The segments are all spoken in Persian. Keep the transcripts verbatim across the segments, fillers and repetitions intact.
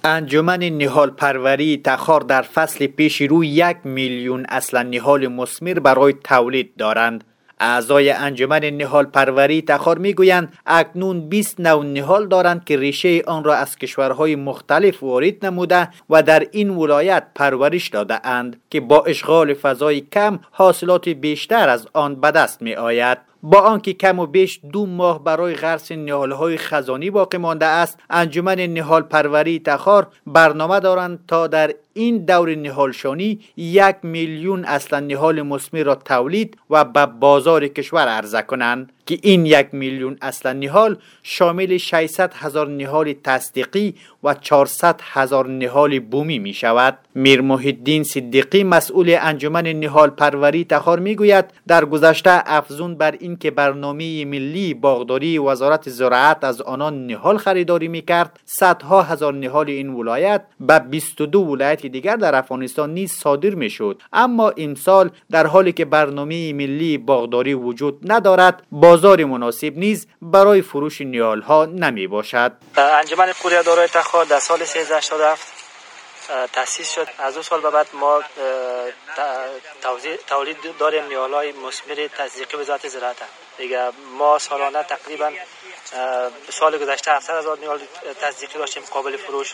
انجمن نهال پروری تخار در فصل پیش رو یک میلیون اصل نهال مثمر برای تولید دارند. اعضای انجمن نهال پروری تخار میگویند اکنون بیست نوع نهال دارند که ریشه آن را از کشورهای مختلف وارد نموده و در این ولایت پرورش داده اند که با اشغال فضای کم حاصلات بیشتر از آن به دست می آید. با آنکه کم و بیش دو ماه برای غرس نهالهای خزانی باقی مانده است، انجمن نهال پروری تخار برنامه دارند تا در این دور نهالشانی یک میلیون اصل نهال مثمر را تولید و به بازار کشور عرضه کنند که این یک میلیون اصل نهال شامل ششصد هزار نهال تصدیقی و چهارصد هزار نهال بومی می شود. میر محی الدین صدیقی مسئول انجمن نهال پروری تخار می گوید در گذشته افزون بر این که برنامه ملی باغداری وزارت زراعت از آنان نهال خریداری می کرد، صدها هزار نهال این ولایت به بیست و دو ولایت دیگر در افغانستان نیز صادر می شد. اما امسال در حالی که برنامه ملی باغداری وجود ندارد، بازار مناسب نیز برای فروش نهال ها نمی باشد. انجمن قوریه‌دارای تخار در سال سیزده هشتاد و هفت تأسیس شد. از دو سال به بعد ما تولید داریم نهال های مثمر تصدیقی وزارت زراعت. دیگه ما سالانه تقریبا سال گذشته هفتصد هزار نهال تصدیقی داشتیم قابل فروش،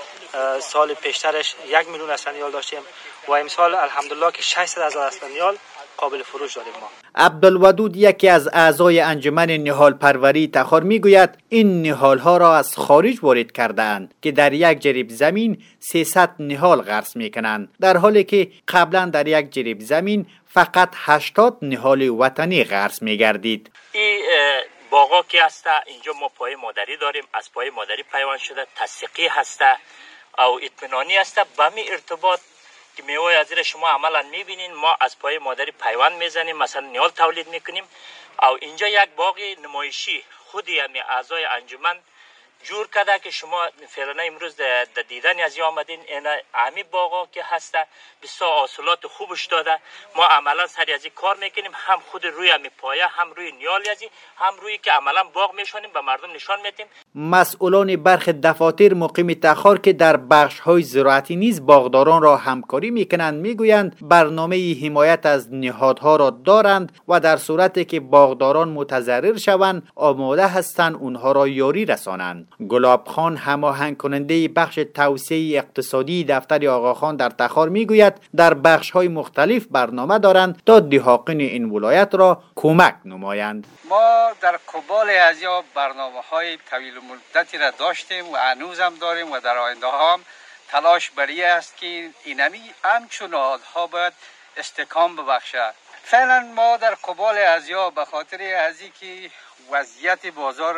سال پیشترش یک میلیون اصل نهال داشتیم و امسال الحمدلله که ششصد هزار اصل نهال قابل فروش داریم ما. عبدالودود یکی از اعضای انجمن نهال پروری تخار میگوید این نهال ها را از خارج وارد کرده اند که در یک جریب زمین سیصد نهال غرس میکنند، در حالی که قبلا در یک جریب زمین فقط هشتاد نهال وطنی غرس میگردید. این باغا که هسته اینجا ما پای مادری داریم، از پای مادری پیوند شده، تصدیقی هسته او اطمینانی هسته. به می ارتباط که میوه از زیر شما عملا میبینین ما از پای مادری پیوند میزنیم، مثلا نهال تولید میکنیم. او اینجا یک باغ نمایشی خودی همی اعضای انجمن جور کرده که شما فعلا امروز در دیدن از یا آمدین. اینا همی باغا که هسته بسیار حاصلات خوبش داده. ما عملا سری از این کار میکنیم، هم خود روی همی پایه، هم روی نیالی ازی، هم روی که عملا باغ میشونیم به مردم نشان میدیم. مسئولان برخی دفاتر مقیم تخار که در بخش های زراعتی نیز باغداران را همکاری میکنند میگویند برنامه حمایت از نهادها را دارند و در صورتی که باغداران متضرر شوند آماده هستند اونها را یاری رسانند. گلاب خان هماهنگ کننده بخش توسعه اقتصادی دفتر آقاخان در تخار میگوید در بخش های مختلف برنامه دارند تا دهاقین این ولایت را کمک نمایند. ما در قبال از یا برنامه های طویل مدتی را داشتیم و هنوز هم داریم و در آینده هم تلاش بری است که اینمی همچون نهادها باید استحکام ببخشد. فعلا ما در قبال از یا به خاطر ازی که وضعیت بازار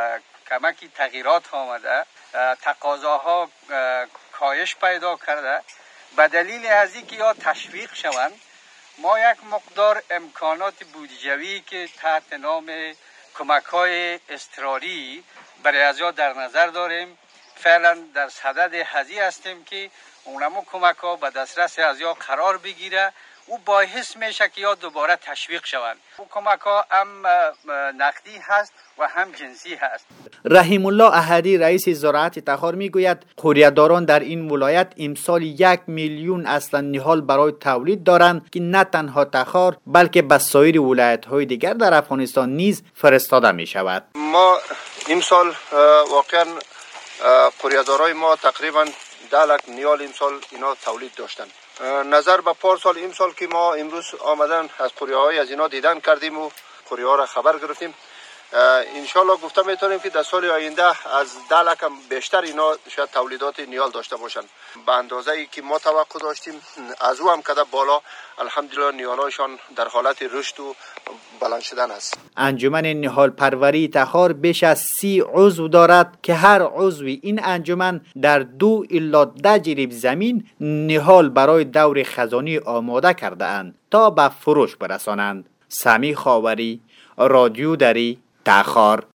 کمکی تغییرات آمده، تقاضاها کاهش پیدا کرده، به دلیل از اینکه یا تشویق شوند ما یک مقدار امکانات بودجویی که تحت نام کمک های اضطراری برای ازیا در نظر داریم. فعلا در صدد هزی هستیم که اونمو کمک ها به دسترس ازیا قرار بگیره. او باعث میشه که یا دوباره تشویق شوند. او کمک ها هم نقدی هست و هم جنسی هست. رحیم الله احدی رئیس زراعت تخار میگوید قوریه‌داران در این ولایت امسال یک میلیون اصل نهال برای تولید دارند که نه تنها تخار بلکه به سایر ولایت های دیگر در افغانستان نیز فرستاده می شود. ما امسال واقعا قوریه‌دارای ما تقریبا ده لک نهال امسال اینا تولید داشتند. نظر به پار سال امسال که ما امروز آمدن از قوریه های از اینا دیدن کردیم و قوریه ها را خبر گرفتیم. انشالله گفته میتونیم که در سال آینده از ده لک هم بیشتر اینا شاید تولیدات نهال داشته باشن. به اندازه ای که ما توقع داشتیم از او هم کده بالا الحمدلله نهالایشان در حالت رشد و بلند شدن است. انجمن نهال پروری تخار بیش از سی عضو دارد که هر عضوی این انجمن در دو الا ده جریب زمین نهال برای دور خزانی آماده کرده اند تا به فروش برسانند. سمی خاوری، رادیو دری، تخار.